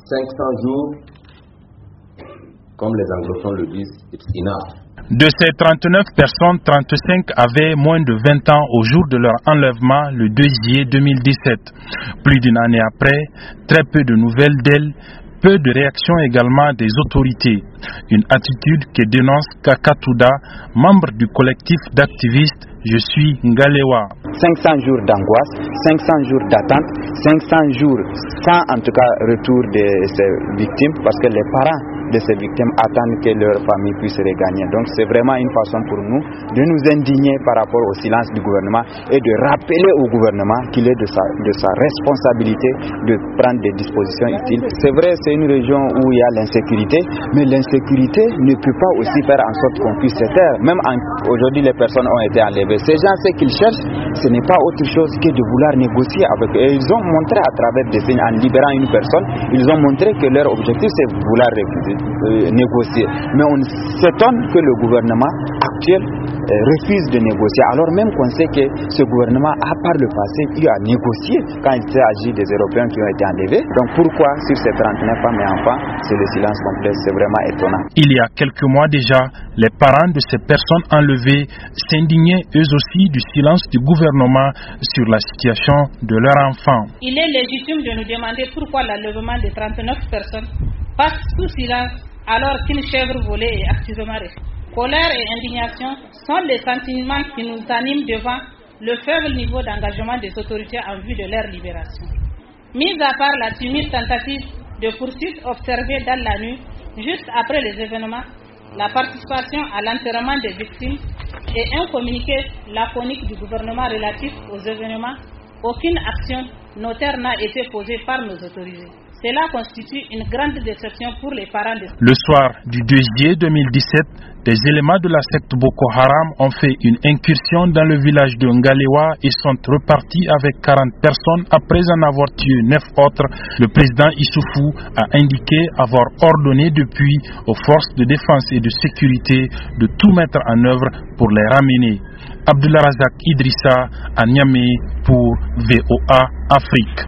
500 jours, comme les anglophones le disent, it's enough. De ces 39 personnes, 35 avaient moins de 20 ans au jour de leur enlèvement le 2 juillet 2017. Plus d'une année après, très peu de nouvelles d'elles, peu de réactions également des autorités. Une attitude que dénonce Kaka Touda, membre du collectif d'activistes Je suis Ngalewa. 500 jours d'angoisse, 500 jours d'attente, 500 jours sans en tout cas retour de ces victimes parce que les parents de ces victimes attendent que leur famille puisse regagner. Donc c'est vraiment une façon pour nous de nous indigner par rapport au silence du gouvernement et de rappeler au gouvernement qu'il est de sa responsabilité de prendre des dispositions utiles. C'est vrai, c'est une région où il y a l'insécurité, mais l'insécurité ne peut pas aussi faire en sorte qu'on puisse se taire. Même aujourd'hui, les personnes ont été enlevées. Ces gens, ce qu'ils cherchent, ce n'est pas autre chose que de vouloir négocier avec eux. Et ils ont montré à travers des signes, en libérant une personne, ils ont montré que leur objectif, c'est de vouloir négocier. Mais on s'étonne que le gouvernement actuel refuse de négocier, alors même qu'on sait que ce gouvernement a par le passé eu à négocier quand il s'agit des Européens qui ont été enlevés. Donc pourquoi sur ces 39 femmes et enfants, c'est le silence complet? C'est vraiment étonnant. Il y a quelques mois déjà, les parents de ces personnes enlevées s'indignaient eux aussi du silence du gouvernement sur la situation de leurs enfants. Il est légitime de nous demander pourquoi l'enlèvement de 39 personnes passe sous silence alors qu'une chèvre volée est activement restée. Colère et indignation sont les sentiments qui nous animent devant le faible niveau d'engagement des autorités en vue de leur libération. Mis à part la timide tentative de poursuite observée dans la nuit, juste après les événements, la participation à l'enterrement des victimes et un communiqué laconique du gouvernement relatif aux événements, aucune action notaire n'a été posée par nos autorités. Cela constitue une grande déception pour les parents de... Le soir du 2 juillet 2017, des éléments de la secte Boko Haram ont fait une incursion dans le village de Ngalewa et sont repartis avec 40 personnes après en avoir tué 9 autres. Le président Issoufou a indiqué avoir ordonné depuis aux forces de défense et de sécurité de tout mettre en œuvre pour les ramener. Abdullah Razak Idrissa à Niamey pour VOA Afrique.